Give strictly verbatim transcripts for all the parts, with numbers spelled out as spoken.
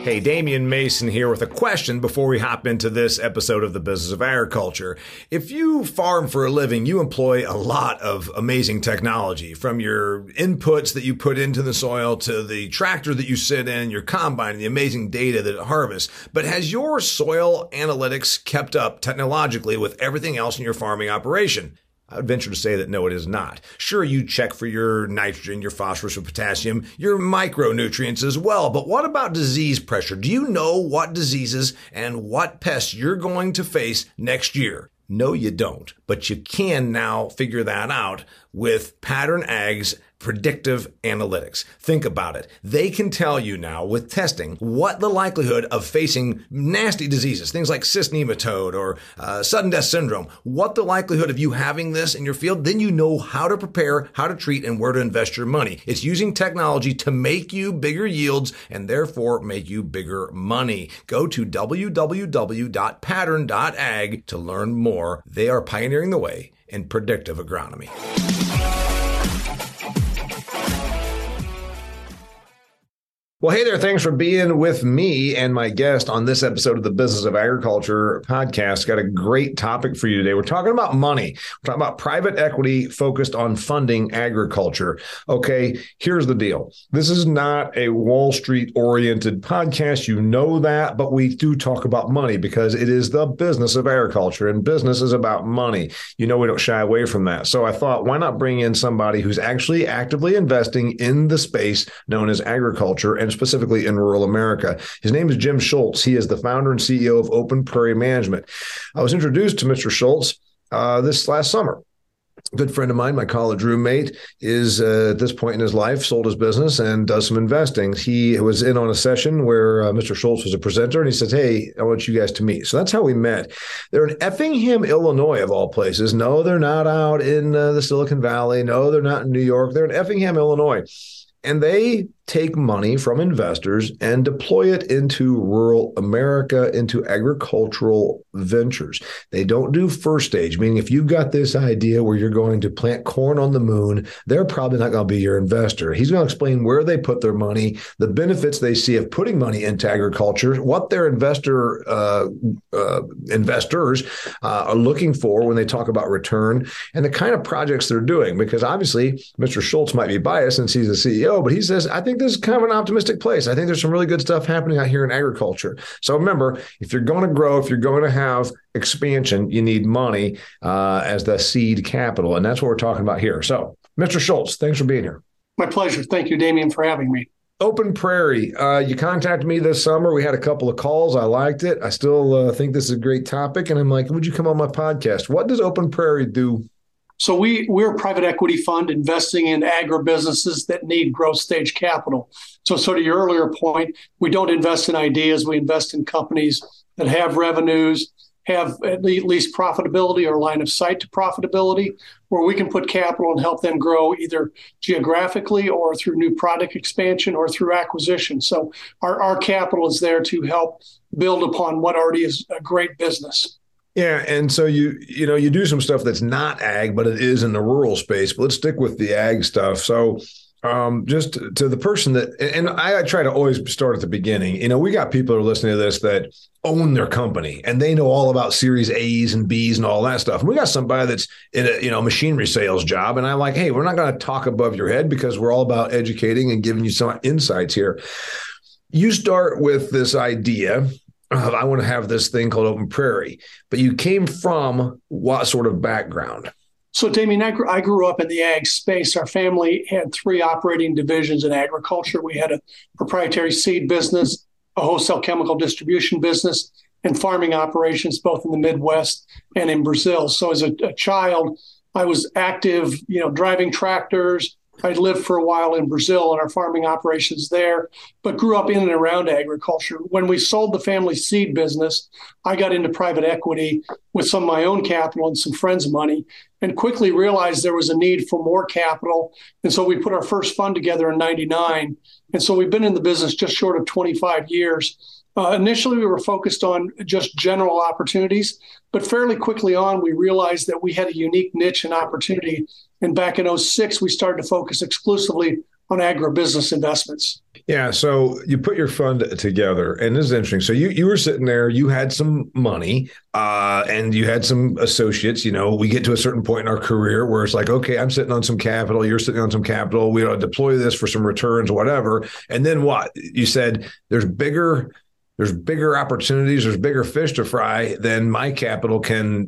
Hey, Damian Mason here with a question before we hop into this episode of The Business of Agriculture. If you farm for a living, you employ a lot of amazing technology, from your inputs that you put into the soil to the tractor that you sit in, your combine, the amazing data that it harvests. But has your soil analytics kept up technologically with everything else in your farming operation? I would venture to say that no, it is not. Sure, you check for your nitrogen, your phosphorus, your potassium, your micronutrients as well. But what about disease pressure? Do you know what diseases and what pests you're going to face next year? No, you don't. But you can now figure that out with Pattern Ag's predictive analytics. Think about it. They can tell you now with testing what the likelihood of facing nasty diseases, things like cyst nematode or uh, sudden death syndrome, what the likelihood of you having this in your field. Then you know how to prepare, how to treat, and where to invest your money. It's using technology to make you bigger yields and therefore make you bigger money. Go to w w w dot pattern dot ag to learn more. They are pioneering the way in predictive agronomy. Well, hey there. Thanks for being with me and my guest on this episode of the Business of Agriculture podcast. Got a great topic for you today. We're talking about money. We're talking about private equity focused on funding agriculture. Okay, here's the deal. This is not a Wall Street oriented podcast. You know that, but we do talk about money because it is the business of agriculture, and business is about money. You know, we don't shy away from that. So I thought, why not bring in somebody who's actually actively investing in the space known as agriculture, and specifically in rural America. His name is Jim Schultz. He is the founder and C E O of Open Prairie Management. I was introduced to Mister Schultz uh, this last summer. A good friend of mine, my college roommate, is uh, at this point in his life sold his business and does some investing. He was in on a session where uh, Mister Schultz was a presenter, and he says, "Hey, I want you guys to meet." So that's how we met. They're in Effingham, Illinois, of all places. No, they're not out in uh, the Silicon Valley. No, they're not in New York. They're in Effingham, Illinois. And they take money from investors and deploy it into rural America, into agricultural ventures. They don't do first stage, meaning if you've got this idea where you're going to plant corn on the moon, they're probably not going to be your investor. He's going to explain where they put their money, the benefits they see of putting money into agriculture, what their investor uh, uh, investors uh, are looking for when they talk about return, and the kind of projects they're doing. Because obviously, Mister Schultz might be biased since he's the C E O, but he says, I think this is kind of an optimistic place. I think there's some really good stuff happening out here in agriculture. So remember, if you're going to grow, if you're going to have expansion, you need money uh, as the seed capital. And that's what we're talking about here. So Mister Schultz, thanks for being here. My pleasure. Thank you, Damian, for having me. Open Prairie. Uh, you contacted me this summer. We had a couple of calls. I liked it. I still uh, think this is a great topic. And I'm like, would you come on my podcast? What does Open Prairie do? So we, we're a private equity fund investing in agribusinesses that need growth stage capital. So sort of your earlier point, we don't invest in ideas. We invest in companies that have revenues, have at least profitability or line of sight to profitability, where we can put capital and help them grow either geographically or through new product expansion or through acquisition. So our, our capital is there to help build upon what already is a great business. Yeah. And so you, you know, you do some stuff that's not ag, but it is in the rural space. But let's stick with the ag stuff. So um, just to, to the person that, and I, I try to always start at the beginning, you know, we got people who are listening to this that own their company and they know all about series A's and B's and all that stuff. And we got somebody that's in a, you know, machinery sales job. And I'm like, hey, we're not going to talk above your head because we're all about educating and giving you some insights here. You start with this idea. I want to have this thing called Open Prairie, but you came from what sort of background? So, Damian, I grew, I grew up in the ag space. Our family had three operating divisions in agriculture. We had a proprietary seed business, a wholesale chemical distribution business, and farming operations, both in the Midwest and in Brazil. So as a, a child, I was active, you know, driving tractors. I lived for a while in Brazil and our farming operations there, but grew up in and around agriculture. When we sold the family seed business, I got into private equity with some of my own capital and some friends' money, and quickly realized there was a need for more capital. And so we put our first fund together in ninety-nine. And so we've been in the business just short of twenty-five years. Uh, initially, we were focused on just general opportunities, but fairly quickly on, we realized that we had a unique niche and opportunity. And back in oh six, we started to focus exclusively on agribusiness investments. Yeah. So you put your fund together, and this is interesting. So you you were sitting there, you had some money, uh, and you had some associates. You know, we get to a certain point in our career where it's like, okay, I'm sitting on some capital, you're sitting on some capital. We ought to deploy this for some returns, whatever. And then what? You said there's bigger. There's bigger opportunities. There's bigger fish to fry than my capital can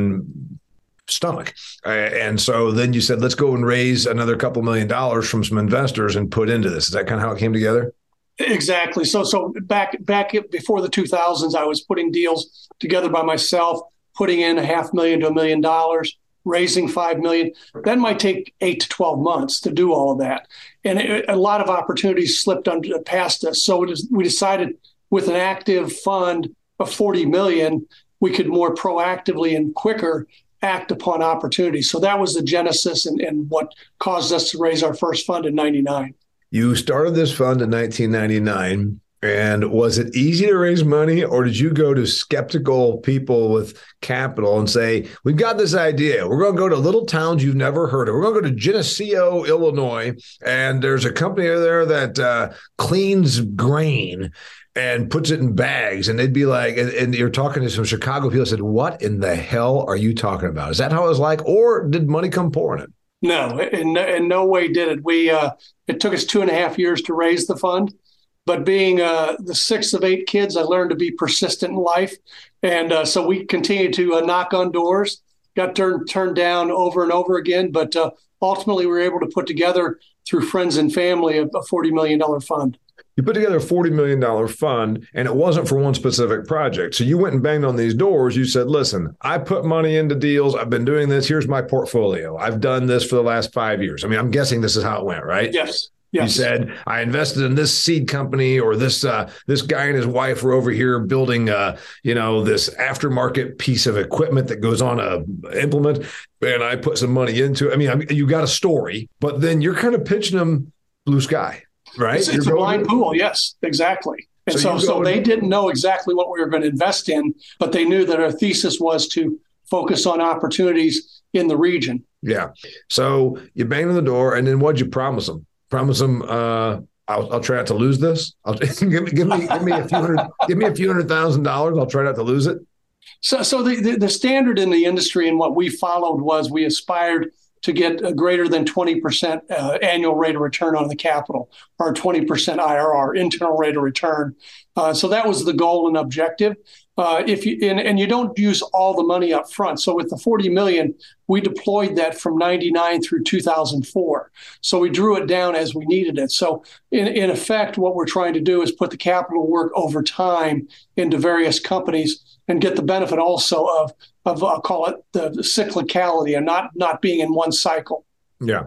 can stomach. Uh, and so then you said, let's go and raise another couple million dollars from some investors and put into this. Is that kind of how it came together? Exactly. So so back back before the two thousands, I was putting deals together by myself, putting in a half million to a million dollars, raising five million. That might take eight to twelve months to do all of that. And it, a lot of opportunities slipped under, past us. So it is, we decided with an active fund of forty million, we could more proactively and quicker act upon opportunities. So that was the genesis and, and what caused us to raise our first fund in ninety-nine. You started this fund in nineteen ninety-nine. And was it easy to raise money, or did you go to skeptical people with capital and say, we've got this idea. We're going to go to little towns you've never heard of. We're going to go to Geneseo, Illinois, and there's a company there that uh, cleans grain and puts it in bags. And they'd be like, and, and you're talking to some Chicago people, said, what in the hell are you talking about? Is that how it was like? Or did money come pouring in? No, in, in no way did it. We uh, it took us two and a half years to raise the fund. But being uh, the sixth of eight kids, I learned to be persistent in life. And uh, so we continued to uh, knock on doors, got turned, turned down over and over again. But uh, ultimately, we were able to put together, through friends and family, a, a forty million dollars fund. You put together a forty million dollars fund, and it wasn't for one specific project. So you went and banged on these doors. You said, listen, I put money into deals. I've been doing this. Here's my portfolio. I've done this for the last five years. I mean, I'm guessing this is how it went, right? Yes. Yes. You said, I invested in this seed company, or this uh, this guy and his wife were over here building, uh, you know, this aftermarket piece of equipment that goes on a implement, and I put some money into it. I mean, I mean, you got a story, but then you're kind of pitching them blue sky, right? It's, it's a blind to- pool. Yes, exactly. And so, so, so they didn't know exactly what we were going to invest in, but they knew that our thesis was to focus on opportunities in the region. Yeah. So you banged on the door, and then what'd you promise them? Promise them, uh, I'll, I'll try not to lose this. I'll give me, give me, give me a few hundred, give me a few hundred thousand dollars. I'll try not to lose it. So, so the, the the standard in the industry and what we followed was we aspired to get a greater than twenty percent uh, annual rate of return on the capital, or twenty percent I R R, internal rate of return. Uh, so that was the goal and objective. Uh, if you and, and you don't use all the money up front. So with the forty million, we deployed that from ninety-nine through two thousand four. So we drew it down as we needed it. So in, in effect, what we're trying to do is put the capital work over time into various companies and get the benefit also of, of I'll call it the, the cyclicality and not, not being in one cycle. Yeah.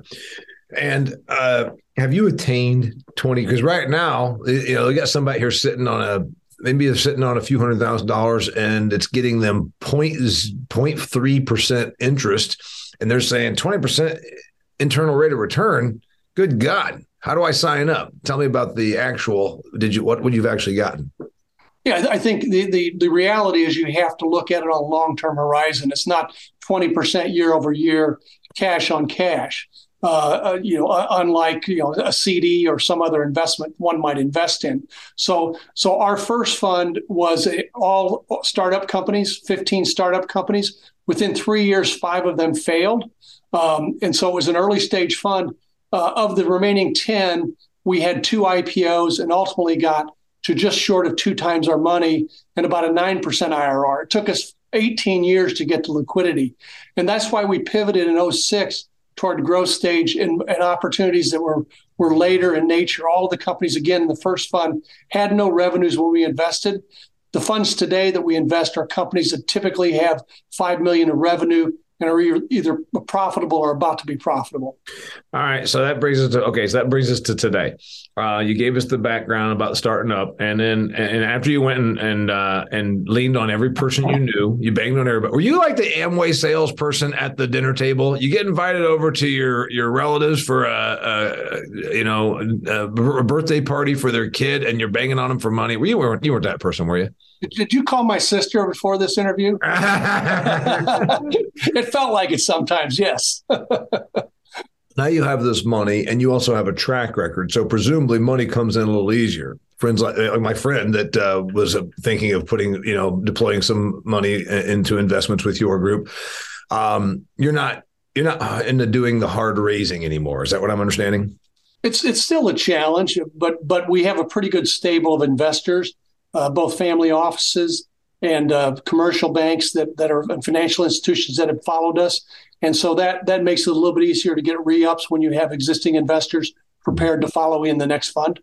And uh, have you attained twenty? Because right now, you know, you got somebody here sitting on a, maybe they're sitting on a few hundred thousand dollars, and it's getting them zero point three percent interest. And they're saying twenty percent internal rate of return. Good God. How do I sign up? Tell me about the actual, did you, what would you've actually gotten? Yeah, I think the, the, the reality is you have to look at it on a long-term horizon. It's not twenty percent year over year cash on cash. Uh, you know, uh, unlike, you know, a C D or some other investment one might invest in. So, so our first fund was a, all startup companies, fifteen startup companies. Within three years, five of them failed. Um, and so it was an early stage fund. Uh, of the remaining ten, we had two I P Os and ultimately got to just short of two times our money and about a nine percent I R R. It took us eighteen years to get to liquidity. And that's why we pivoted in oh six toward growth stage and, and opportunities that were, were later in nature. All of the companies, again, in the first fund had no revenues when we invested. The funds today that we invest are companies that typically have five million dollars of revenue and are either profitable or about to be profitable. All right. So that brings us to, okay. So that brings us to today. Uh, you gave us the background about starting up. And then, and after you went and, and, uh, and leaned on every person you knew, you banged on everybody. Were you like the Amway salesperson at the dinner table? You get invited over to your, your relatives for a, a you know, a birthday party for their kid, and you're banging on them for money. Were you weren't, you weren't that person, were you? Did you call my sister before this interview? It felt like it sometimes, yes. Now you have this money and you also have a track record. So presumably money comes in a little easier. Friends like, like my friend that uh, was uh, thinking of putting, you know, deploying some money into investments with your group. Um, you're not you're not into doing the hard raising anymore. Is that what I'm understanding? It's it's still a challenge, but but we have a pretty good stable of investors, uh, both family offices and uh, commercial banks that that are financial institutions that have followed us, and so that that makes it a little bit easier to get re-ups when you have existing investors prepared to follow in the next fund.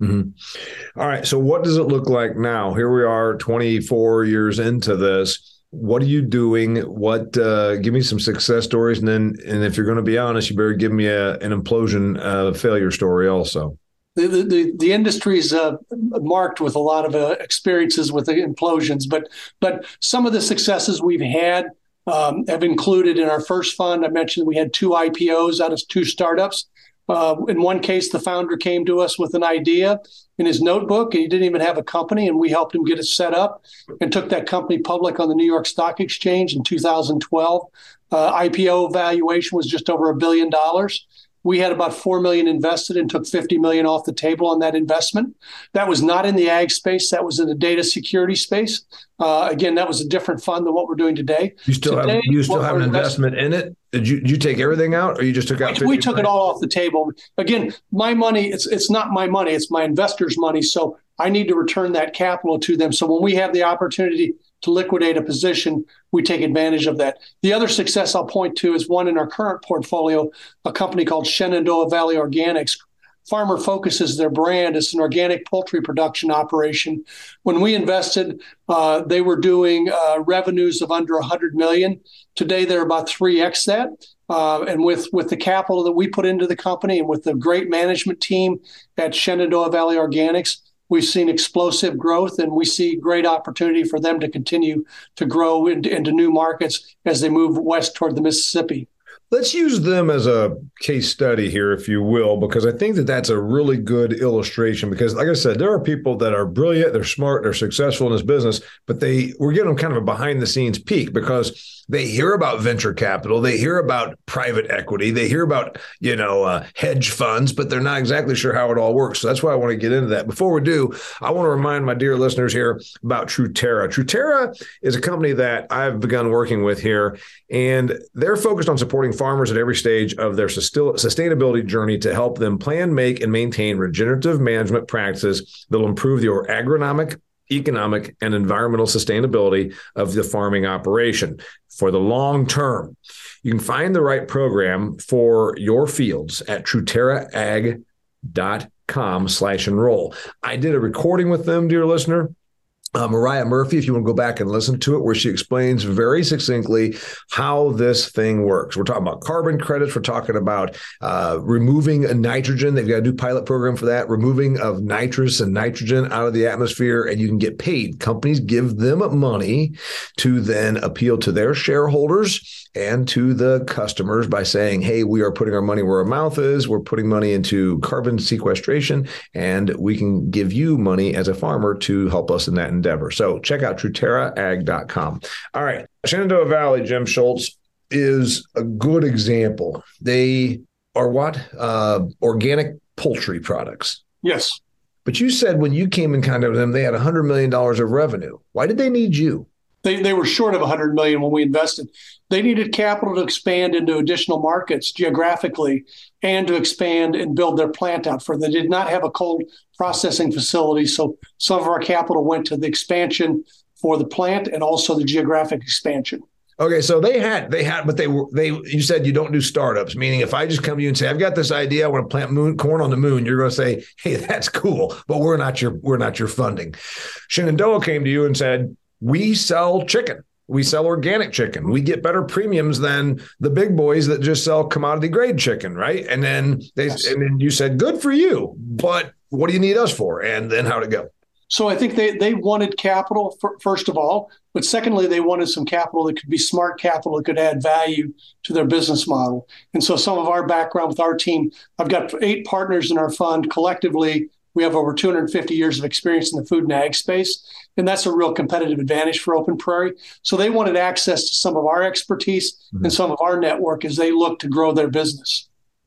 Mm-hmm. All right. So what does it look like now? Here we are, twenty-four years into this. What are you doing? What? Uh, give me some success stories, and then, and if you're going to be honest, you better give me a, an implosion uh, failure story also. The the, the industry is uh, marked with a lot of uh, experiences with the implosions, but but some of the successes we've had um, have included in our first fund. I mentioned we had two I P Os out of two startups. Uh, in one case, the founder came to us with an idea in his notebook, and he didn't even have a company, and we helped him get it set up and took that company public on the New York Stock Exchange in two thousand twelve. Uh, I P O valuation was just over a billion dollars. We had about four million dollars invested and took fifty million dollars off the table on that investment. That was not in the ag space. That was in the data security space. Uh, again, that was a different fund than what we're doing today. You still today, have you still have an investment in it? Did you did you take everything out, or you just took out? We, we took it all off the table. Again, my money, it's it's not my money, it's my investors' money. So I need to return that capital to them. So when we have the opportunity to liquidate a position, we take advantage of that. The other success I'll point to is one in our current portfolio, a company called Shenandoah Valley Organics. Farmer Focus is their brand. It's an organic poultry production operation. When we invested, uh, they were doing uh, revenues of under one hundred million dollars. Today, they're about three X that. Uh, and with, with the capital that we put into the company and with the great management team at Shenandoah Valley Organics, we've seen explosive growth, and we see great opportunity for them to continue to grow into, into new markets as they move west toward the Mississippi. Let's use them as a case study here, if you will, because I think that that's a really good illustration. Because like I said, there are people that are brilliant, they're smart, they're successful in this business, but they we're getting them kind of a behind the scenes peek because they hear about venture capital, they hear about private equity, they hear about, you know, uh, hedge funds, but they're not exactly sure how it all works. So that's why I want to get into that. Before we do, I want to remind my dear listeners here about Truterra. Truterra is a company that I've begun working with here, and they're focused on supporting farmers at every stage of their sustainability journey to help them plan, make, and maintain regenerative management practices that will improve the agronomic, economic, and environmental sustainability of the farming operation for the long term. You can find the right program for your fields at truterraag dot com slash enroll. I did a recording with them, dear listener. Uh, Mariah Murphy, if you want to go back and listen to it, where she explains very succinctly how this thing works. We're talking about carbon credits. We're talking about uh, removing nitrogen. They've got a new pilot program for that, removing of nitrous and nitrogen out of the atmosphere, and you can get paid. Companies give them money to then appeal to their shareholders and to the customers by saying, hey, we are putting our money where our mouth is. We're putting money into carbon sequestration, and we can give you money as a farmer to help us in that endeavor. So check out truterra ag dot com. All right. Shenandoah Valley, Jim Schultz, is a good example. They are what? Uh, organic poultry products. Yes. But you said when you came in contact with them, they had one hundred million dollars of revenue. Why did they need you? They they were short of one hundred million dollars when we invested. They needed capital to expand into additional markets geographically and to expand and build their plant out further. They did not have a cold processing facility, so some of our capital went to the expansion for the plant and also the geographic expansion. Okay, so they had, they had, but they were, they, you said you don't do startups, meaning if I just come to you and say, I've got this idea, I want to plant moon, corn on the moon, you're going to say, hey, that's cool, but we're not your, we're not your funding. Shenandoah came to you and said, we sell chicken. We sell organic chicken. We get better premiums than the big boys that just sell commodity grade chicken, right? And then they, yes. and then you said, good for you, but what do you need us for? And then how'd it go? So I think they they wanted capital, for, first of all, but secondly, they wanted some capital that could be smart capital that could add value to their business model. And so some of our background with our team, I've got eight partners in our fund. Collectively, we have over two hundred fifty years of experience in the food and ag space, and that's a real competitive advantage for Open Prairie. So they wanted access to some of our expertise mm-hmm. and some of our network as they look to grow their business.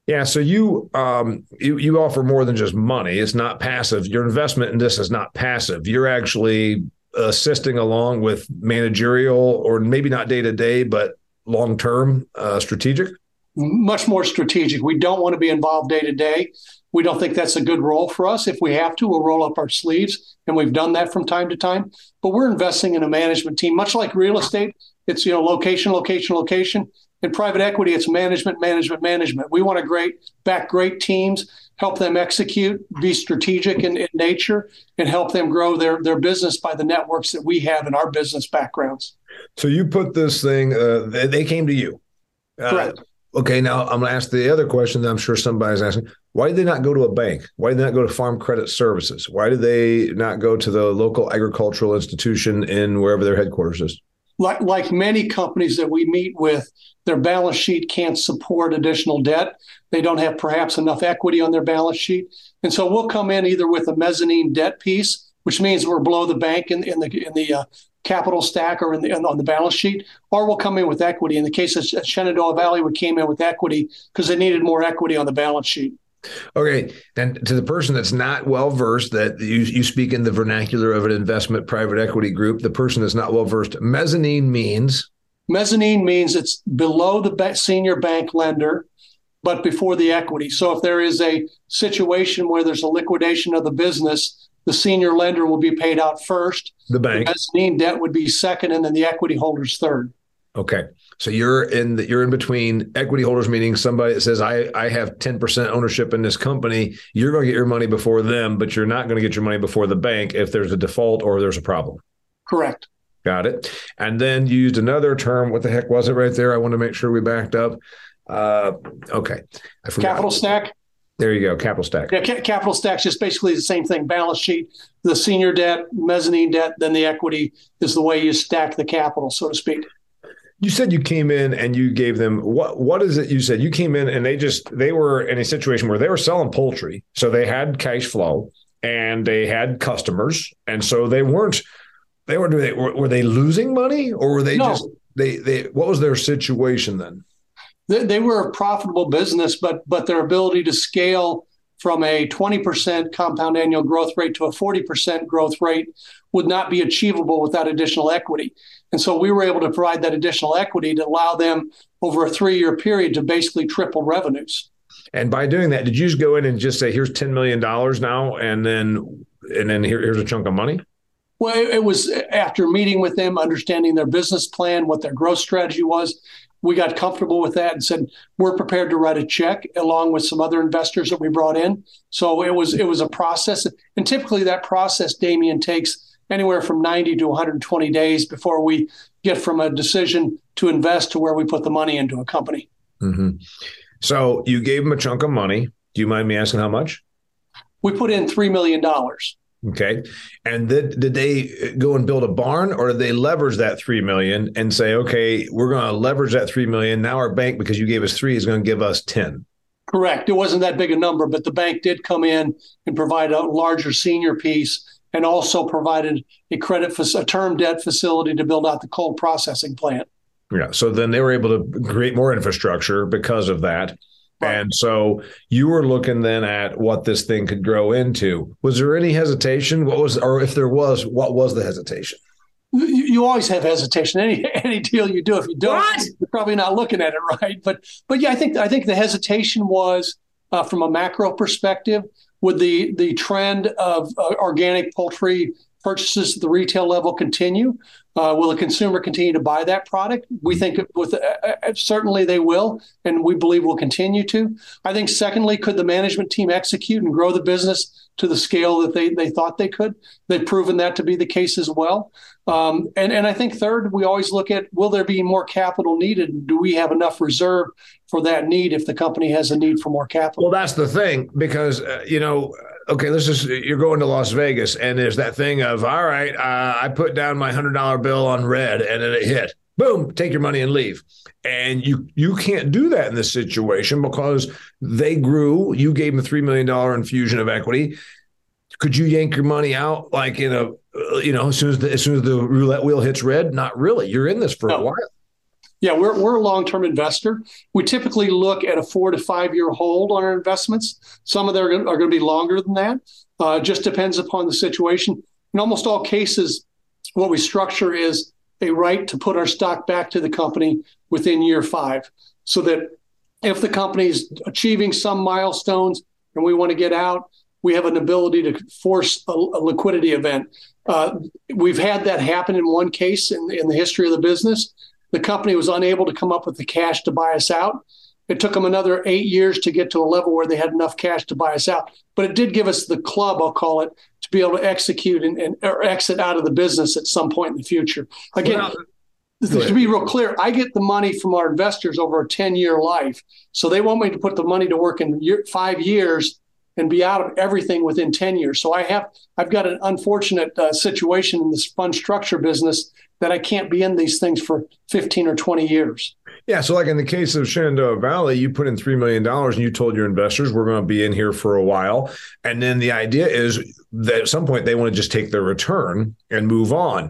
Yeah. So you, um, you, you offer more than just money. It's not passive. Your investment in this is not passive. You're actually assisting along with managerial, or maybe not day to day, but long-term uh, strategic. Much more strategic. We don't want to be involved day to day. We don't think that's a good role for us. If we have to, we'll roll up our sleeves, and we've done that from time to time. But we're investing in a management team, much like real estate. It's, you know, location, location, location. In private equity, it's management, management, management. We want to great back great teams, help them execute, be strategic in, in nature, and help them grow their their business by the networks that we have in our business backgrounds. So you put this thing. Uh, they, they came to you. Uh, Correct. Okay, now I'm going to ask the other question that I'm sure somebody's asking. Why did they not go to a bank? Why did they not go to Farm Credit Services? Why did they not go to the local agricultural institution in wherever their headquarters is? Like, like many companies that we meet with, their balance sheet can't support additional debt. They don't have perhaps enough equity on their balance sheet. And so we'll come in either with a mezzanine debt piece, which means we're below the bank in, in the in the uh, capital stack or in the, on the balance sheet, or we'll come in with equity. In the case of Shenandoah Valley, we came in with equity because they needed more equity on the balance sheet. Okay. Then to the person that's not well-versed, that you, you speak in the vernacular of an investment private equity group, the person that's not well-versed, mezzanine means? Mezzanine means it's below the senior bank lender, but before the equity. So if there is a situation where there's a liquidation of the business, the senior lender will be paid out first. The bank. The mezzanine debt would be second, and then the equity holders third. Okay. So you're in the, you're in between equity holders, meaning somebody that says, I, I have ten percent ownership in this company. You're going to get your money before them, but you're not going to get your money before the bank if there's a default or there's a problem. Correct. Got it. And then you used another term. What the heck was it right there? I want to make sure we backed up. Uh, okay. I forgot. Capital stack. There you go. Capital stack. Yeah, ca- capital stack's just basically the same thing. Balance sheet, the senior debt, mezzanine debt, then the equity is the way you stack the capital, so to speak. You said you came in and you gave them what? What is it? You said you came in and they just they were in a situation where they were selling poultry, so they had cash flow and they had customers, and so they weren't. They were. They, were, were they losing money, or were they no. just they? They what was their situation then? They, they were a profitable business, but but their ability to scale from a twenty percent compound annual growth rate to a forty percent growth rate would not be achievable without additional equity. And so we were able to provide that additional equity to allow them over a three-year period to basically triple revenues. And by doing that, did you just go in and just say, here's ten million dollars now, and then and then here, here's a chunk of money? Well, it, it was after meeting with them, understanding their business plan, what their growth strategy was. We got comfortable with that and said, we're prepared to write a check along with some other investors that we brought in. So it was it was a process. And typically that process, Damian, takes anywhere from ninety to one hundred twenty days before we get from a decision to invest to where we put the money into a company. Mm-hmm. So you gave them a chunk of money. Do you mind me asking how much? We put in three million dollars. Okay. And did, did they go and build a barn, or did they leverage that three million dollars and say, okay, we're going to leverage that three million dollars. Now our bank, because you gave us three, is going to give us ten. Correct. It wasn't that big a number, but the bank did come in and provide a larger senior piece, and also provided a credit, a term debt facility to build out the cold processing plant. Yeah. So then they were able to create more infrastructure because of that. Right. And so you were looking then at what this thing could grow into. Was there any hesitation? What was, or if there was, what was the hesitation? You, you always have hesitation. Any any deal you do, if you don't, what? You're probably not looking at it right. But but yeah, I think I think the hesitation was uh, from a macro perspective. Would the the trend of uh, organic poultry purchases at the retail level continue? Uh, will the consumer continue to buy that product? We think with uh, certainly they will, and we believe will continue to. I think secondly, could the management team execute and grow the business to the scale that they they thought they could? They've proven that to be the case as well. Um, and, and I think third, we always look at, will there be more capital needed? Do we have enough reserve for that need if the company has a need for more capital? Well, that's the thing, because, uh, you know, okay, let's just, you're going to Las Vegas and there's that thing of, all right, uh, I put down my one hundred dollar bill on red and then it hit. Boom, take your money and leave. And you you can't do that in this situation because they grew. You gave them a three million dollars infusion of equity. Could you yank your money out like in a, you know, as soon as the, as soon as the roulette wheel hits red? Not really. You're in this for no. a while. Yeah, we're we're a long-term investor. We typically look at a four to five-year hold on our investments. Some of them are going to be longer than that. Uh, just depends upon the situation. In almost all cases, what we structure is a right to put our stock back to the company within year five, so that if the company's achieving some milestones and we want to get out, we have an ability to force a, a liquidity event. Uh, we've had that happen in one case in, in the history of the business. The company was unable to come up with the cash to buy us out. It took them another eight years to get to a level where they had enough cash to buy us out. But it did give us the club, I'll call it, to be able to execute and, and or exit out of the business at some point in the future. Again, well, to be real clear, I get the money from our investors over a ten-year life. So they want me to put the money to work in year, five years and be out of everything within ten years. So I have, I've got an unfortunate uh, situation in this fund structure business that I can't be in these things for fifteen or twenty years. Yeah. So like in the case of Shenandoah Valley, you put in three million dollars and you told your investors, we're going to be in here for a while. And then the idea is that at some point they want to just take their return and move on.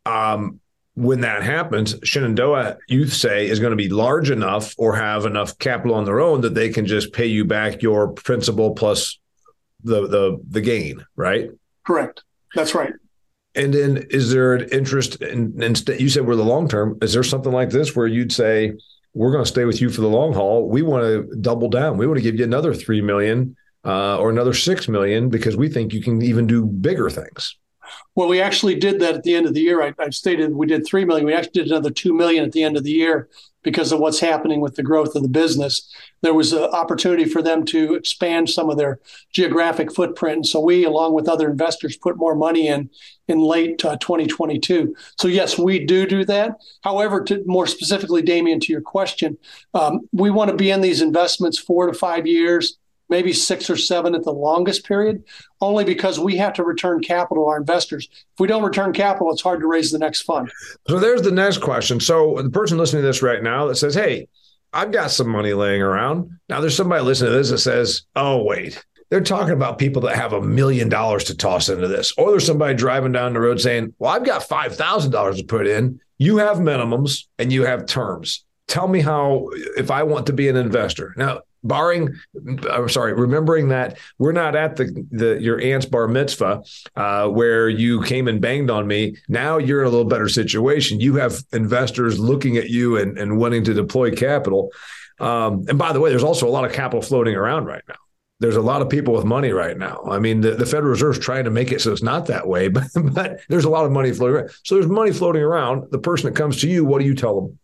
Um, when that happens, Shenandoah, you say, is going to be large enough or have enough capital on their own that they can just pay you back your principal plus the the the gain, right? Correct. That's right. And then is there an interest in, in you said we're the long term. Is there something like this where you'd say, we're going to stay with you for the long haul? We want to double down. We want to give you another three million uh, or another six million because we think you can even do bigger things. Well, we actually did that at the end of the year. I, I've stated we did three million. We actually did another two million at the end of the year because of what's happening with the growth of the business. There was an opportunity for them to expand some of their geographic footprint. And so we, along with other investors, put more money in in late uh, twenty twenty-two. So yes, we do do that. However, to more specifically, Damien, to your question, um, we want to be in these investments four to five years. Maybe six or seven at the longest period, only because we have to return capital to our investors. If we don't return capital, it's hard to raise the next fund. So there's the next question. So the person listening to this right now that says, hey, I've got some money laying around. Now there's somebody listening to this that says, oh, wait, they're talking about people that have a million dollars to toss into this. Or there's somebody driving down the road saying, well, I've got five thousand dollars to put in. You have minimums and you have terms. Tell me how, if I want to be an investor. Now, barring, I'm sorry, remembering that we're not at the, the your aunt's bar mitzvah uh, where you came and banged on me. Now you're in a little better situation. You have investors looking at you and, and wanting to deploy capital. Um, and by the way, there's also a lot of capital floating around right now. There's a lot of people with money right now. I mean, the, the Federal Reserve is trying to make it so it's not that way, but, but there's a lot of money floating around. So there's money floating around. The person that comes to you, what do you tell them?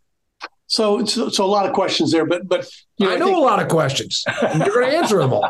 So, so, so a lot of questions there, but but you know, I know I think, a lot of questions. You're going to answer them all.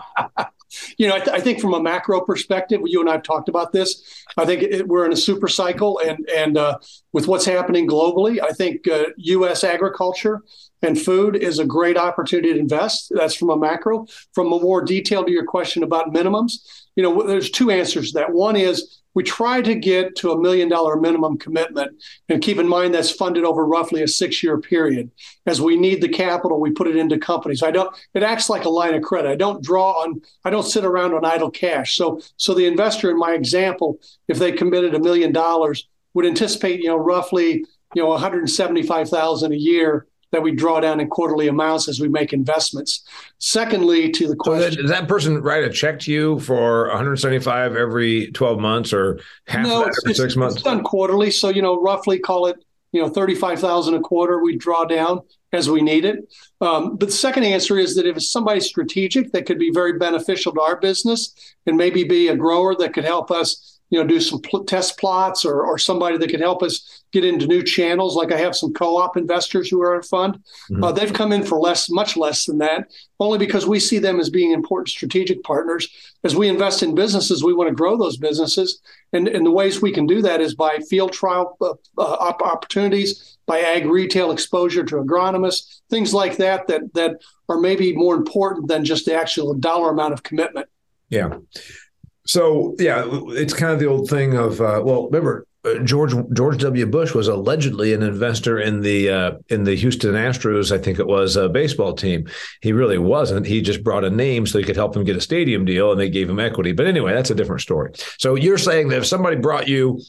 You know, I, th- I think from a macro perspective, you and I have talked about this. I think it, we're in a super cycle, and and uh, with what's happening globally, I think uh, U S agriculture and food is a great opportunity to invest. That's from a macro. From a more detail to your question about minimums, you know, there's two answers to that. One is we try to get to a million dollar minimum commitment, and keep in mind that's funded over roughly a six year period. As we need the capital, we put it into companies. I don't, it acts like a line of credit. I don't draw on, I don't sit around on idle cash. So, so the investor in my example, if they committed a million dollars, would anticipate, you know, roughly, you know, one hundred seventy-five thousand a year that we draw down in quarterly amounts as we make investments. Secondly, to the question, so does that person write a check to you for one hundred seventy-five every twelve months or half no, of that every it's, six months? It's done quarterly. So, you know, roughly call it, you know, thirty-five thousand a quarter we draw down as we need it. Um, but the second answer is that if it's somebody strategic that could be very beneficial to our business and maybe be a grower that could help us, you know, do some pl- test plots or, or somebody that could help us get into new channels. Like I have some co-op investors who are in a fund. Mm-hmm. Uh, they've come in for less, much less than that, only because we see them as being important strategic partners. As we invest in businesses, we want to grow those businesses. And, and the ways we can do that is by field trial uh, uh, opportunities, by ag retail exposure to agronomists, things like that, that, that are maybe more important than just the actual dollar amount of commitment. Yeah. So, yeah, it's kind of the old thing of, uh, well, remember, uh, George George W. Bush was allegedly an investor in the uh, in the Houston Astros, I think it was, a baseball team. He really wasn't. He just brought a name so he could help them get a stadium deal, and they gave him equity. But anyway, that's a different story. So you're saying that if somebody brought you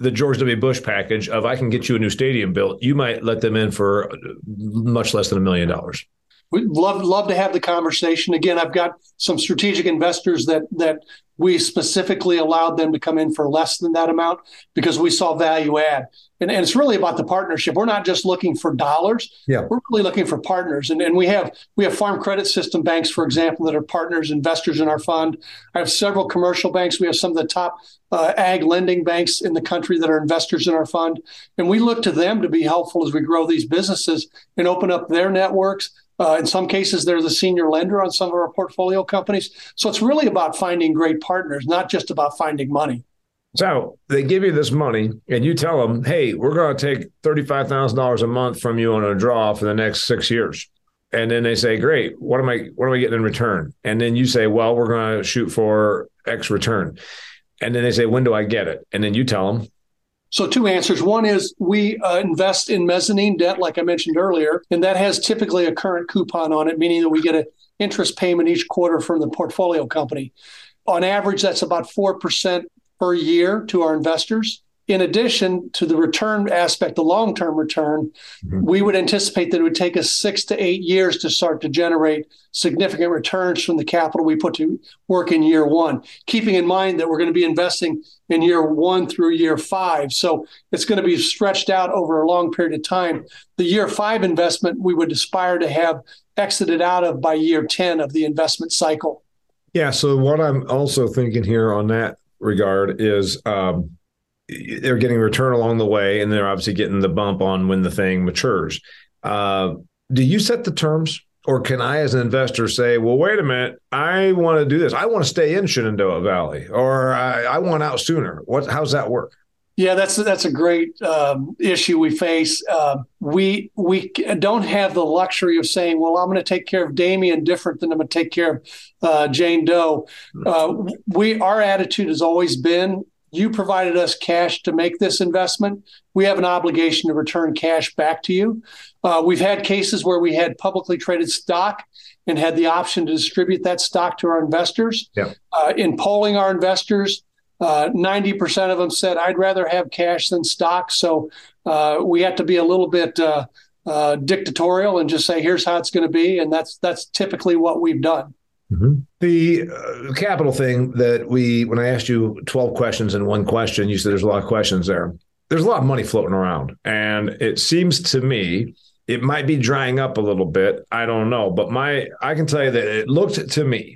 the George W. Bush package of I can get you a new stadium built, you might let them in for much less than a million dollars. We'd love love to have the conversation. Again, I've got some strategic investors that that we specifically allowed them to come in for less than that amount because we saw value add. And, and it's really about the partnership. We're not just looking for dollars. Yeah. We're really looking for partners. And, and we have we have Farm Credit System banks, for example, that are partners, investors in our fund. I have several commercial banks. We have some of the top uh, ag lending banks in the country that are investors in our fund. And we look to them to be helpful as we grow these businesses and open up their networks. Uh, in some cases, they're the senior lender on some of our portfolio companies. So it's really about finding great partners, not just about finding money. So they give you this money and you tell them, hey, we're going to take thirty-five thousand dollars a month from you on a draw for the next six years. And then they say, great, what am I, what am I getting in return? And then you say, well, we're going to shoot for X return. And then they say, when do I get it? And then you tell them. So two answers. One is we uh, invest in mezzanine debt, like I mentioned earlier, and that has typically a current coupon on it, meaning that we get an interest payment each quarter from the portfolio company. On average, that's about four percent per year to our investors. In addition to the return aspect, the long-term return, mm-hmm. we would anticipate that it would take us six to eight years to start to generate significant returns from the capital we put to work in year one, keeping in mind that we're going to be investing in year one through year five. So it's going to be stretched out over a long period of time. The year five investment, we would aspire to have exited out of by year ten of the investment cycle. Yeah. So what I'm also thinking here on that regard is, um, they're getting return along the way, and they're obviously getting the bump on when the thing matures. Uh, do you set the terms, or can I, as an investor, say, well, wait a minute, I want to do this. I want to stay in Shenandoah Valley, or I, I want out sooner. What? How's that work? Yeah, that's that's a great um, issue we face. Uh, we we don't have the luxury of saying, well, I'm going to take care of Damien different than I'm going to take care of uh, Jane Doe. Uh, we our attitude has always been, you provided us cash to make this investment. We have an obligation to return cash back to you. Uh, we've had cases where we had publicly traded stock and had the option to distribute that stock to our investors. Yeah. Uh, in polling our investors, uh, ninety percent of them said, I'd rather have cash than stock. So uh, we had to be a little bit uh, uh, dictatorial and just say, here's how it's going to be. And that's that's typically what we've done. Mm-hmm. The uh, capital thing that we, when I asked you twelve questions in one question, you said there's a lot of questions there. There's a lot of money floating around. And it seems to me it might be drying up a little bit. I don't know. But my, I can tell you that it looked to me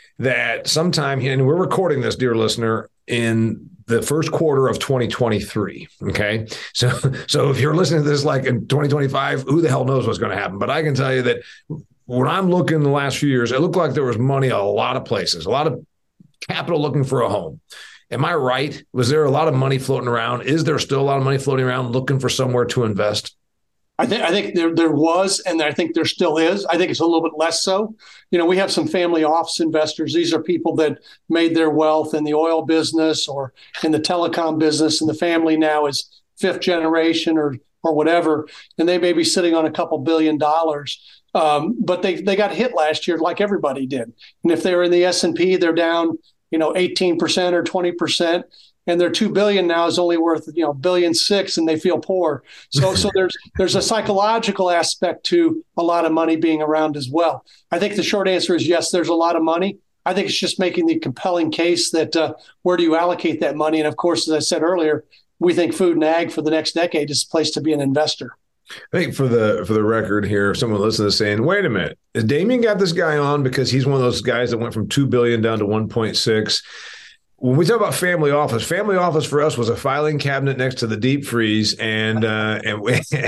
that sometime, and we're recording this, dear listener, in the first quarter of twenty twenty-three. Okay. So, so if you're listening to this like in twenty twenty-five, who the hell knows what's going to happen? But I can tell you that when I'm looking the last few years, it looked like there was money a lot of places, a lot of capital looking for a home. Am I right? Was there a lot of money floating around? Is there still a lot of money floating around looking for somewhere to invest? I think I think there there was, and I think there still is. I think it's a little bit less so. You know, we have some family office investors. These are people that made their wealth in the oil business or in the telecom business, and the family now is fifth generation or or whatever, and they may be sitting on a couple billion dollars. Um, but they they got hit last year like everybody did. And if they're in the S and P, they're down, you know, eighteen percent or twenty percent. And their two billion now is only worth, you know, billion six, and they feel poor. So so there's there's a psychological aspect to a lot of money being around as well. I think the short answer is yes, there's a lot of money. I think it's just making the compelling case that uh, where do you allocate that money? And of course, as I said earlier, we think food and ag for the next decade is a place to be an investor. I think for the for the record here, someone listening to saying, wait a minute, has Damien got this guy on because he's one of those guys that went from two billion dollars down to one point six? When we talk about family office, family office for us was a filing cabinet next to the deep freeze and uh, and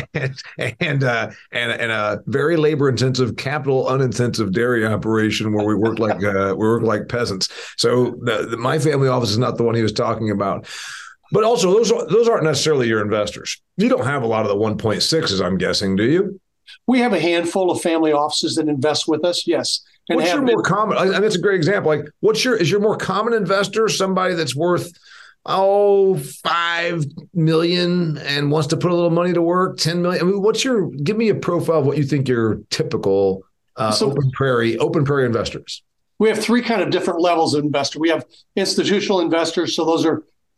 and uh, and and a very labor intensive, capital unintensive dairy operation where we worked like uh, we worked like peasants. So the, the, my family office is not the one he was talking about. But also, those those aren't necessarily your investors. You don't have a lot of the one point sixes, I'm guessing, do you? We have a handful of family offices that invest with us, yes. And what's your more common? I mean, that's a great example. Like, what's your is your more common investor somebody that's worth oh five million and wants to put a little money to work, ten million? I mean, what's your? Give me a profile of what you think your typical uh, so, open prairie open prairie investors. We have three kind of different levels of investor. We have institutional investors, so those are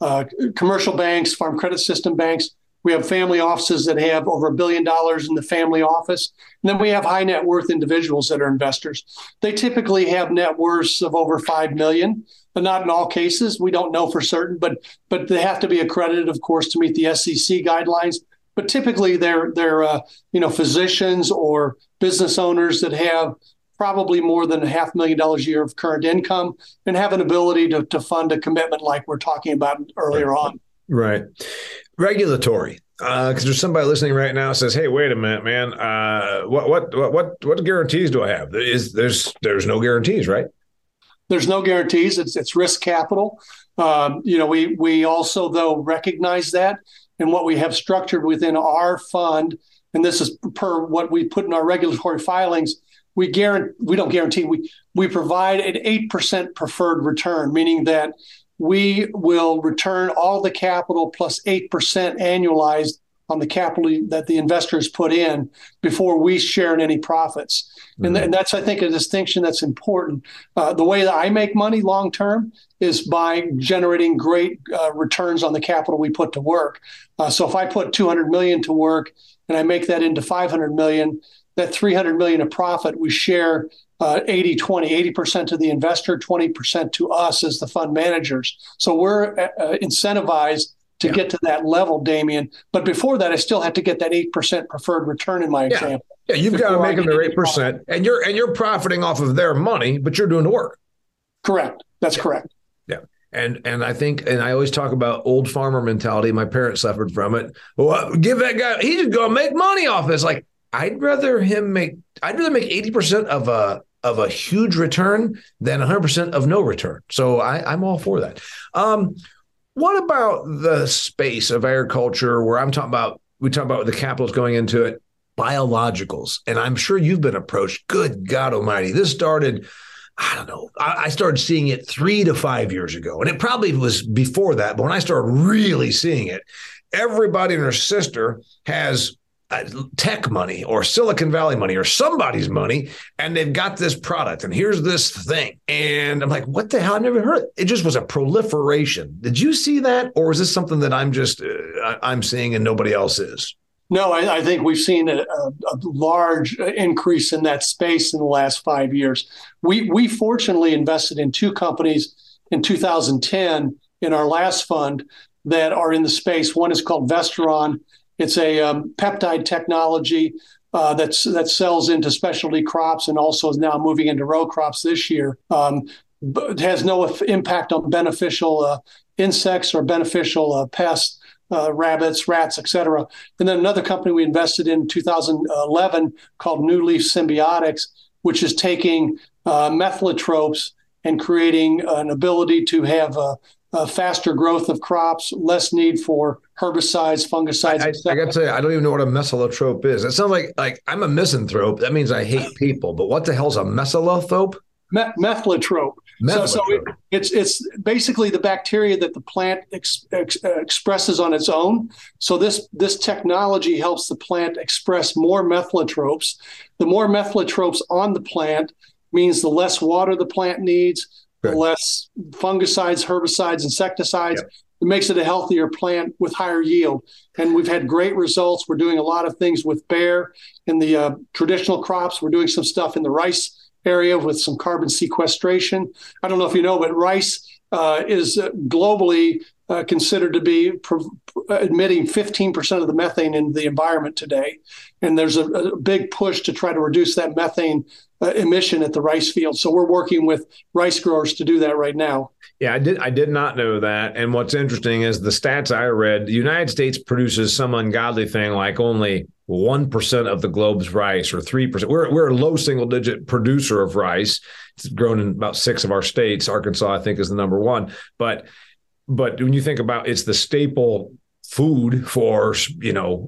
uh, commercial banks, farm credit system banks. We have family offices that have over a billion dollars in the family office. And then we have high net worth individuals that are investors. They typically have net worths of over five million, but not in all cases. We don't know for certain, but but they have to be accredited, of course, to meet the S E C guidelines. But typically they're they're uh, you know, physicians or business owners that have probably more than a half million dollars a year of current income and have an ability to, to fund a commitment like we're talking about earlier on. Right. Regulatory. Because uh, there's somebody listening right now who says, "Hey, wait a minute, man. Uh, what, what, what, what, what guarantees do I have?" There is, there's, there's no guarantees, right? There's no guarantees. It's, it's risk capital. Um, you know, we, we also though recognize that, and what we have structured within our fund, and this is per what we put in our regulatory filings. We guarantee, we don't guarantee. We we provide an eight percent preferred return, meaning that we will return all the capital plus eight percent annualized on the capital that the investors put in before we share in any profits. Mm-hmm. And, th- and that's, I think, a distinction that's important. Uh, the way that I make money long term is by generating great uh, returns on the capital we put to work. Uh, so if I put two hundred million dollars to work and I make that into five hundred million dollars, that three hundred million dollars of profit, we share uh, eighty twenty, eighty percent to the investor, twenty percent to us as the fund managers. So we're uh, incentivized to yeah. get to that level, Damian. But before that, I still have to get that eight percent preferred return in my yeah. example. Yeah, you've got to make them their eight percent, and you're and you're profiting off of their money, but you're doing the work. Correct. That's yeah. correct. Yeah. And and I think, and I always talk about old farmer mentality. My parents suffered from it. Well, give that guy, he's just going to make money off this. Like, I'd rather him make, I'd rather make eighty percent of a, of a huge return than one hundred percent of no return. So I, I'm all for that. Um, what about the space of agriculture where I'm talking about, we talk about the capital's going into it, biologicals. And I'm sure you've been approached. Good God Almighty. This started, I don't know, I, I started seeing it three to five years ago. And it probably was before that. But when I started really seeing it, everybody and their sister has tech money or Silicon Valley money or somebody's money, and they've got this product and here's this thing. And I'm like, what the hell? I never heard it. It just was a proliferation. Did you see that? Or is this something that I'm just, uh, I'm seeing and nobody else is? No, I, I think we've seen a, a large increase in that space in the last five years. We, we fortunately invested in two companies in two thousand ten in our last fund that are in the space. One is called Vestron. It's a um, peptide technology uh, that's that sells into specialty crops and also is now moving into row crops this year. Um, but it has no f- impact on beneficial uh, insects or beneficial uh, pests, uh, rabbits, rats, et cetera. And then another company we invested in two thousand eleven called New Leaf Symbiotics, which is taking uh, methylotropes and creating an ability to have a Uh, faster growth of crops, less need for herbicides, fungicides. I, I, I got to say, I don't even know what a mesotrope is. It sounds like like I'm a misanthrope. That means I hate people. But what the hell's a mesotrope? Me- methylotrope. So, so it, it's it's basically the bacteria that the plant ex, ex, uh, expresses on its own. So this this technology helps the plant express more methylotropes. The more methylotropes on the plant means the less water the plant needs, the less fungicides, herbicides, insecticides. Yep. It makes it a healthier plant with higher yield. And we've had great results. We're doing a lot of things with Bayer in the uh, traditional crops. We're doing some stuff in the rice area with some carbon sequestration. I don't know if you know, but rice uh, is globally uh, considered to be pro- emitting fifteen percent of the methane into the environment today. And there's a, a big push to try to reduce that methane uh, emission at the rice field. So we're working with rice growers to do that right now. Yeah, I did. I did not know that. And what's interesting is the stats I read, the United States produces some ungodly thing like only one percent of the globe's rice or three percent. We're, we're a low single digit producer of rice. It's grown in about six of our states. Arkansas, I think, is the number one. But but when you think about it's the staple food for, you know,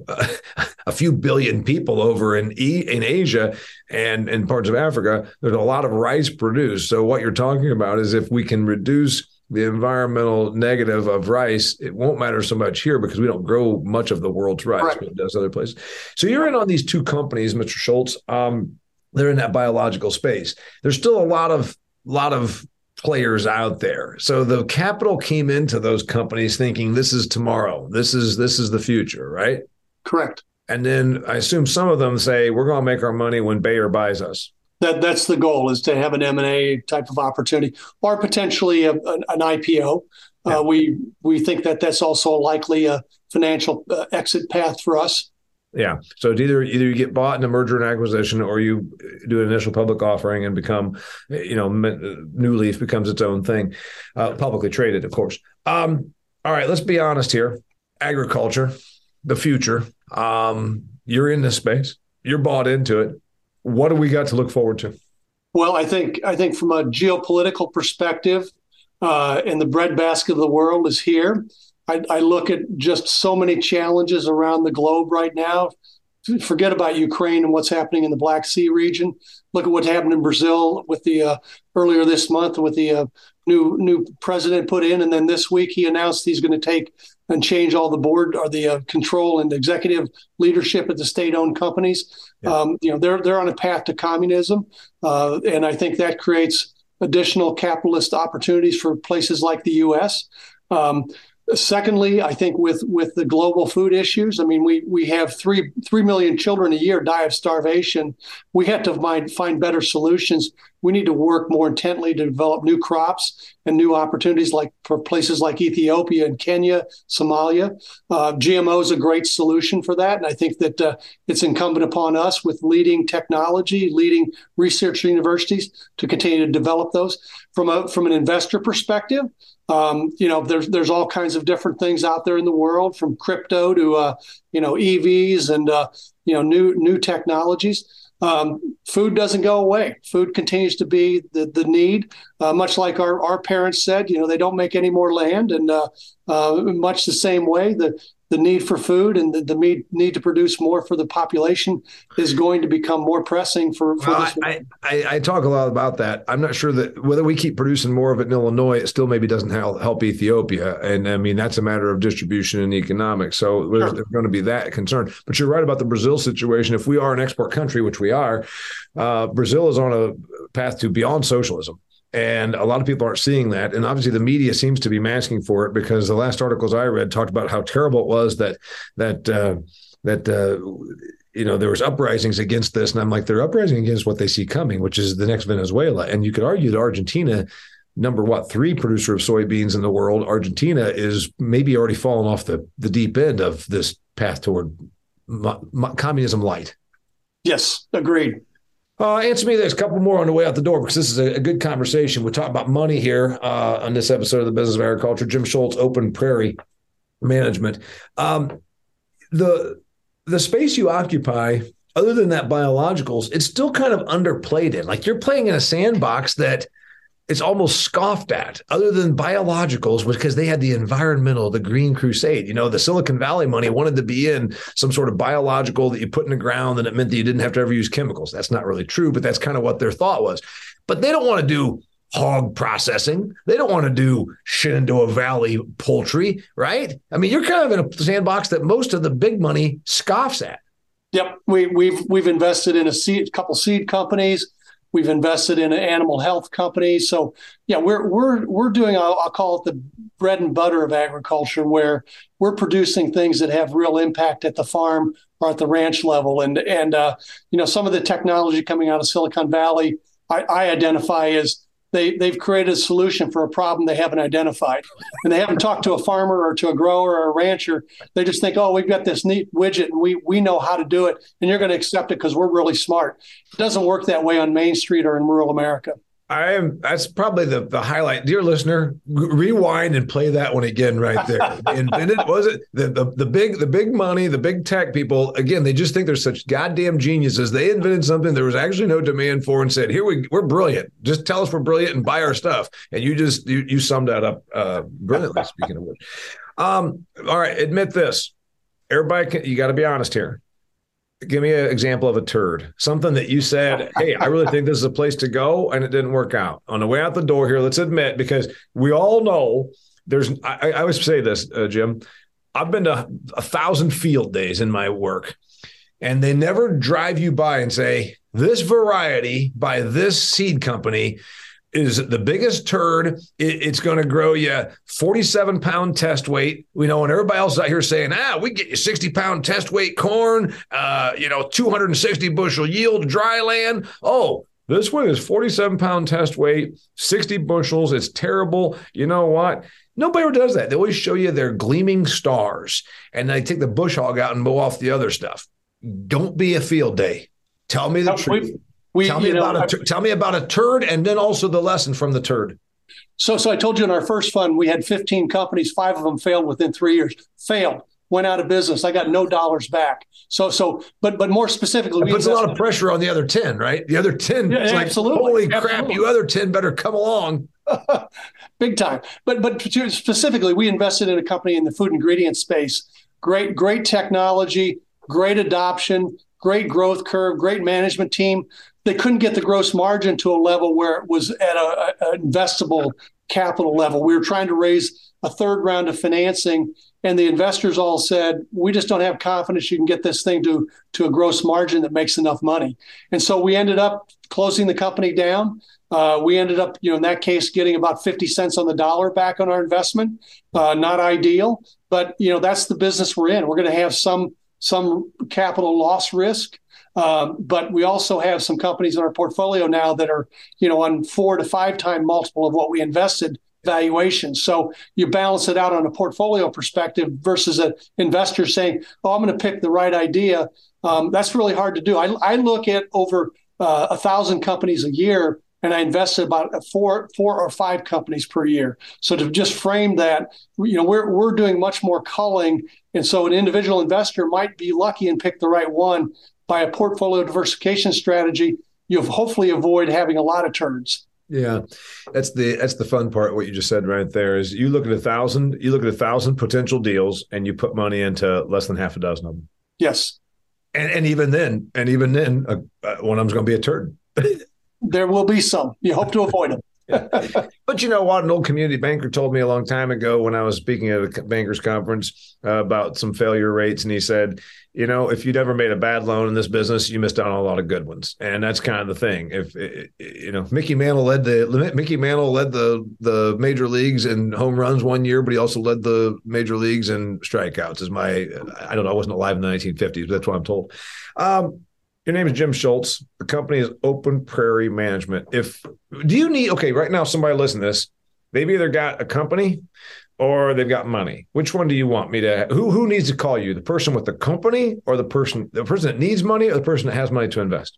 a few billion people over in e- in Asia and in parts of Africa, there's a lot of rice produced. So what you're talking about is if we can reduce the environmental negative of rice, it won't matter so much here because we don't grow much of the world's rice, right, but it does other places. So you're in on these two companies, Mister Schultz. Um, they're in that biological space. There's still a lot of lot of players out there. So the capital came into those companies thinking this is tomorrow. This is this is the future, right? Correct. And then I assume some of them say we're going to make our money when Bayer buys us. That that's the goal, is to have an M and A type of opportunity, or potentially a, an, an I P O. Yeah. Uh, we we think that that's also likely a financial uh, exit path for us. Yeah. So it's either either you get bought in a merger and acquisition, or you do an initial public offering and become, you know, New Leaf becomes its own thing, uh, publicly traded, of course. Um, all right, let's be honest here. Agriculture, the future. Um, you're in this space. You're bought into it. What do we got to look forward to? Well, I think I think from a geopolitical perspective, uh, and the breadbasket of the world is here. I, I look at just so many challenges around the globe right now. Forget about Ukraine and what's happening in the Black Sea region. Look at what happened in Brazil with the uh, earlier this month with the uh, new new president put in, and then this week he announced he's going to take and change all the board or the uh, control and executive leadership at the state-owned companies. Yeah. Um, you know, they're they're on a path to communism, uh, and I think that creates additional capitalist opportunities for places like the U S. Um, Secondly, I think with with the global food issues, I mean, we we have three three million children a year die of starvation. We have to find find better solutions. We need to work more intently to develop new crops and new opportunities, like for places like Ethiopia and Kenya, Somalia. Uh, G M O is a great solution for that, and I think that uh, it's incumbent upon us, with leading technology, leading research universities, to continue to develop those. From a from an investor perspective, Um, you know, there's there's all kinds of different things out there in the world, from crypto to uh, you know E Vs and uh, you know new new technologies. Um, food doesn't go away. Food continues to be the the need. Uh, much like our our parents said, you know, they don't make any more land, and uh, uh, much the same way, the the need for food and the, the need, need to produce more for the population is going to become more pressing for, for well, this. I, I, I talk a lot about that. I'm not sure that whether we keep producing more of it in Illinois, it still maybe doesn't help, help Ethiopia. And I mean, that's a matter of distribution and economics. So there's, Sure. there's going to be that concern. But you're right about the Brazil situation. If we are an export country, which we are, uh, Brazil is on a path to beyond socialism. And a lot of people aren't seeing that. And obviously the media seems to be masking for it, because the last articles I read talked about how terrible it was that, that, uh, that, uh, you know, there was uprisings against this. And I'm like, they're uprising against what they see coming, which is the next Venezuela. And you could argue that Argentina, number what, three producer of soybeans in the world, Argentina is maybe already fallen off the, the deep end of this path toward mo- mo- communism light. Yes, agreed. Uh, answer me this, a couple more on the way out the door, because this is a, a good conversation. We're talking about money here uh, on this episode of the Business of Agriculture. Jim Schultz, Open Prairie Management. Um, the the space you occupy, other than that biologicals, it's still kind of underplayed in. Like, you're playing in a sandbox that it's almost scoffed at, other than biologicals, because they had the environmental, the green crusade. You know, the Silicon Valley money wanted to be in some sort of biological that you put in the ground, and it meant that you didn't have to ever use chemicals. That's not really true, but that's kind of what their thought was. But they don't want to do hog processing. They don't want to do Shenandoah Valley poultry, right? I mean, you're kind of in a sandbox that most of the big money scoffs at. Yep, we, we've we've invested in a seed, couple seed companies. We've invested in an animal health company. So yeah, we're we're we're doing, I'll, I'll call it the bread and butter of agriculture, where we're producing things that have real impact at the farm or at the ranch level. And and uh, you know, some of the technology coming out of Silicon Valley, I, I identify as they they've created a solution for a problem they haven't identified, and they haven't talked to a farmer or to a grower or a rancher. They just think, oh, we've got this neat widget and we we know how to do it, and you're going to accept it because we're really smart. It doesn't work that way on Main Street or in rural America. I am. That's probably the, the highlight. Dear listener, rewind and play that one again right there. Invented, was it the, the the big the big money, the big tech people? Again, they just think they're such goddamn geniuses. They invented something there was actually no demand for, and said, "Here we we're brilliant. Just tell us we're brilliant and buy our stuff." And you just you you summed that up uh, brilliantly. Speaking of which, um, all right, admit this. Everybody, can, you got to be honest here. Give me an example of a turd, something that you said, hey, I really think this is a place to go, and it didn't work out. On the way out the door here, let's admit, because we all know there's, I, I always say this, uh, Jim, I've been to a thousand field days in my work, and they never drive you by and say, this variety by this seed company is the biggest turd. It, it's going to grow you forty-seven pound test weight. We know, and everybody else out here saying, ah, we get you sixty pound test weight corn, uh, you know, two hundred sixty bushel yield dry land. Oh, this one is forty-seven pound test weight, sixty bushels. It's terrible. You know what? Nobody ever does that. They always show you their gleaming stars, and they take the bush hog out and mow off the other stuff. Don't be a field day. Tell me the no, truth. We, we, tell me about know, a tell me about a turd, and then also the lesson from the turd. So, so I told you in our first fund we had fifteen companies. Five of them failed within three years. Failed. Went out of business. I got no dollars back. So, so, but, but more specifically, it puts a lot of pressure on the other ten, right? The other ten, yeah, like, absolutely. Holy crap! Absolutely. You other ten better come along. Big time. But, but specifically, we invested in a company in the food ingredient space. Great, great technology, great adoption, great growth curve, great management team. They couldn't get the gross margin to a level where it was at a, a investable capital level. We were trying to raise a third round of financing, and the investors all said, we just don't have confidence you can get this thing to, to a gross margin that makes enough money. And so we ended up closing the company down. Uh, we ended up, you know, in that case, getting about fifty cents on the dollar back on our investment. Uh, not ideal, but, you know, that's the business we're in. We're going to have some some capital loss risk. Um, but we also have some companies in our portfolio now that are, you know, on four to five time multiple of what we invested valuation. So you balance it out on a portfolio perspective versus an investor saying, oh, I'm going to pick the right idea. Um, that's really hard to do. I, I look at over uh, a thousand companies a year, and I invested about four, four or five companies per year. So to just frame that, you know, we're we're doing much more culling, and so an individual investor might be lucky and pick the right one. By a portfolio diversification strategy, you'll hopefully avoid having a lot of turns. Yeah, that's the that's the fun part. What you just said right there is you look at a thousand, you look at a thousand potential deals, and you put money into less than half a dozen of them. Yes, and and even then, and even then, uh, one of them's going to be a turd. There will be some. You hope to avoid them. Yeah. But you know what? An old community banker told me a long time ago when I was speaking at a bankers conference uh, about some failure rates. And he said, you know, if you'd ever made a bad loan in this business, you missed out on a lot of good ones. And that's kind of the thing. If, you know, Mickey Mantle led the Mickey Mantle led the the major leagues in home runs one year, but he also led the major leagues in strikeouts. Is my I don't know. I wasn't alive in the nineteen fifties, but that's what I'm told. Um, Your name is Jim Schultz. The company is Open Prairie Management. If do you need okay right now? Somebody listen to this. They've either got a company or they've got money. Which one do you want me to? Who who needs to call you? The person with the company, or the person the person that needs money, or the person that has money to invest?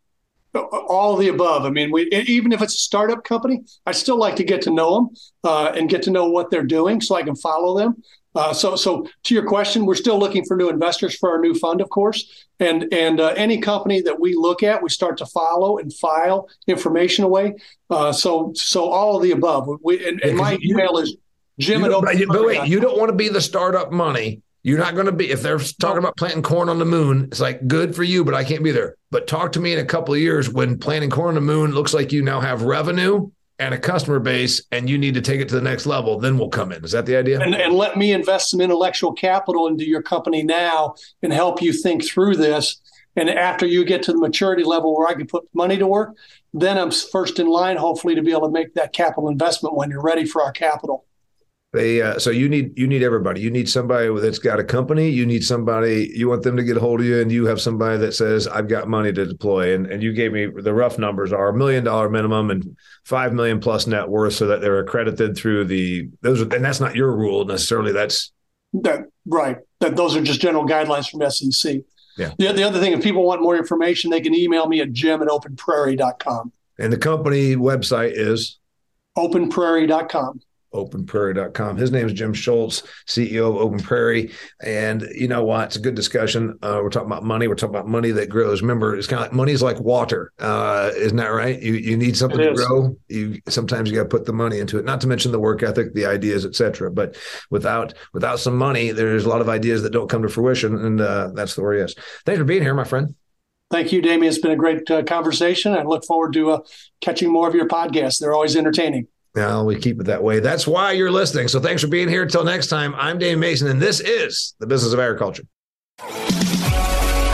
All of the above. I mean, we even if it's a startup company, I still like to get to know them uh, and get to know what they're doing, so I can follow them. Uh, so, so to your question, we're still looking for new investors for our new fund, of course. And and uh, any company that we look at, we start to follow and file information away. Uh, so, so all of the above. We, and, and my you, email is Jim at Open. But wait, you don't want to be the startup money. You're not going to be, if they're talking no. about planting corn on the moon, it's like, good for you, but I can't be there. But talk to me in a couple of years when planting corn on the moon looks like you now have revenue and a customer base, and you need to take it to the next level, then we'll come in. Is that the idea? And, and let me invest some intellectual capital into your company now and help you think through this. And after you get to the maturity level where I can put money to work, then I'm first in line, hopefully, to be able to make that capital investment when you're ready for our capital. They uh, so you need you need everybody. You need somebody that's got a company. You need somebody. You want them to get a hold of you, and you have somebody that says, "I've got money to deploy." And and you gave me the rough numbers are a million dollar minimum and five million plus net worth, so that they're accredited through the those. Are, and that's not your rule necessarily. That's that right. That those are just general guidelines from S E C. Yeah. The, the other thing, if people want more information, they can email me at jim at open prairie dot com. And the company website is open prairie dot com. open prairie dot com. His name is Jim Schultz, C E O of Open Prairie. And you know what? It's a good discussion. Uh, we're talking about money. We're talking about money that grows. Remember, it's kind of like money is like water. Uh, isn't that right? You you need something to grow. You sometimes you got to put the money into it, not to mention the work ethic, the ideas, et cetera. But without without some money, there's a lot of ideas that don't come to fruition. And uh, that's the way it is. Thanks for being here, my friend. Thank you, Damian. It's been a great uh, conversation. I look forward to uh, catching more of your podcasts. They're always entertaining. Now we keep it that way. That's why you're listening. So thanks for being here. Until next time, I'm Dave Mason, and this is The Business of Agriculture.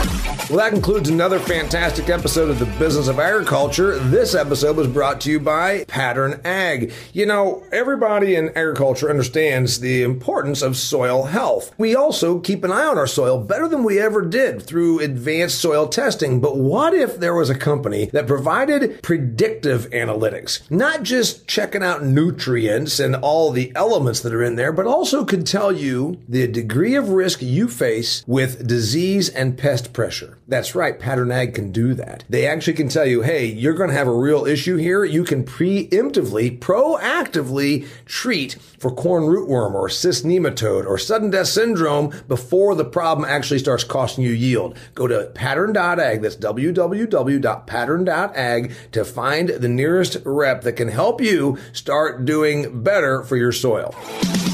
Well, that concludes another fantastic episode of the Business of Agriculture. This episode was brought to you by Pattern Ag. You know, everybody in agriculture understands the importance of soil health. We also keep an eye on our soil better than we ever did through advanced soil testing. But what if there was a company that provided predictive analytics, not just checking out nutrients and all the elements that are in there, but also could tell you the degree of risk you face with disease and pest pressure? That's right. Pattern Ag can do that. They actually can tell you, hey, you're going to have a real issue here. You can preemptively, proactively treat for corn rootworm or cyst nematode or sudden death syndrome before the problem actually starts costing you yield. Go to pattern dot ag. That's w w w dot pattern dot ag to find the nearest rep that can help you start doing better for your soil.